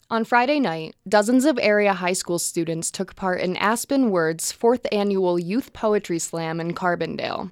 On Friday night, dozens of area high school students took part in Aspen Word's 4th annual Youth Poetry Slam in Carbondale.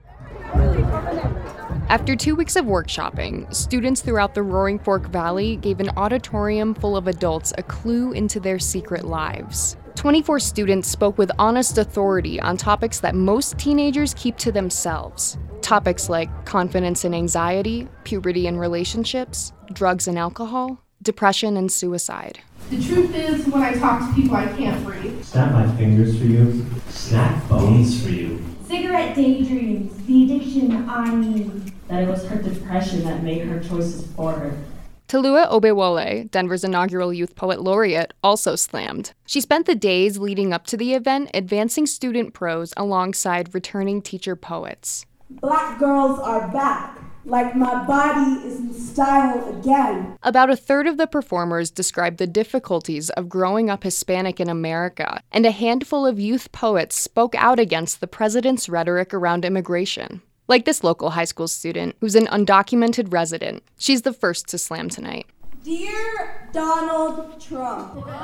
After 2 weeks of workshopping, students throughout the Roaring Fork Valley gave an auditorium full of adults a clue into their secret lives. 24 students spoke with honest authority on topics that most teenagers keep to themselves. Topics like confidence and anxiety, puberty and relationships, drugs and alcohol, depression and suicide. The truth is, when I talk to people, I can't breathe. Snap my fingers for you, snap bones for you. Cigarette daydreams, the addiction I need. That it was her depression that made her choices for her. Talua Obewole, Denver's inaugural Youth Poet Laureate, also slammed. She spent the days leading up to the event advancing student prose alongside returning teacher poets. Black girls are back, like my body is in style again. About a third of the performers described the difficulties of growing up Hispanic in America, and a handful of youth poets spoke out against the president's rhetoric around immigration. Like this local high school student, who's an undocumented resident. She's the first to slam tonight. Dear Donald Trump. When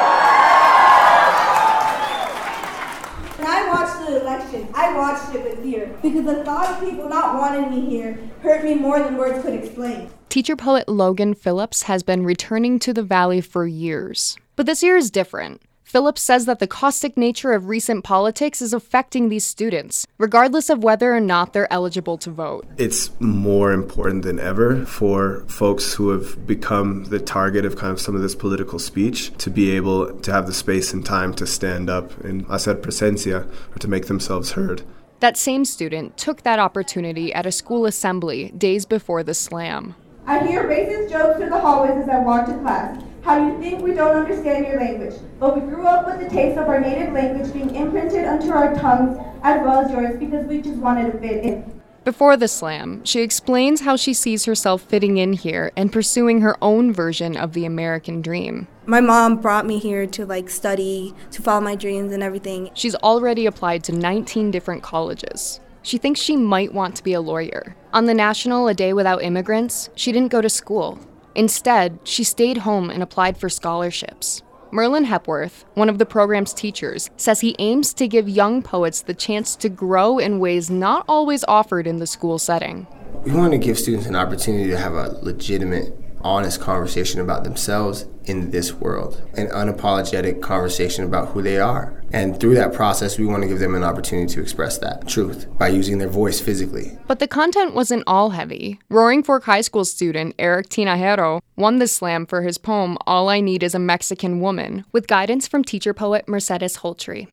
I watched the election, I watched it with fear, because the thought of people not wanting me here hurt me more than words could explain. Teacher poet Logan Phillips has been returning to the Valley for years. But this year is different. Phillips says that the caustic nature of recent politics is affecting these students, regardless of whether or not they're eligible to vote. It's more important than ever for folks who have become the target of kind of some of this political speech to be able to have the space and time to stand up and hacer presencia, or to make themselves heard. That same student took that opportunity at a school assembly days before the slam. I hear racist jokes in the hallways as I walk to class. How you think we don't understand your language, but we grew up with the taste of our native language being imprinted onto our tongues as well as yours because we just wanted to fit in. Before the slam, she explains how she sees herself fitting in here and pursuing her own version of the American dream. My mom brought me here to study, to follow my dreams and everything. She's already applied to 19 different colleges. She thinks she might want to be a lawyer. On the national A Day Without Immigrants, she didn't go to school. Instead, she stayed home and applied for scholarships. Merlin Hepworth, one of the program's teachers, says he aims to give young poets the chance to grow in ways not always offered in the school setting. We want to give students an opportunity to have a legitimate, honest conversation about themselves in this world, an unapologetic conversation about who they are. And through that process, we want to give them an opportunity to express that truth by using their voice physically. But the content wasn't all heavy. Roaring Fork High School student Eric Tinajero won the slam for his poem All I Need Is a Mexican Woman, with guidance from teacher poet Mercedes Holtry.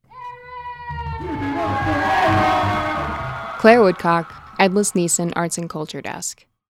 Claire Woodcock, Edlis Neeson, Arts and Culture Desk.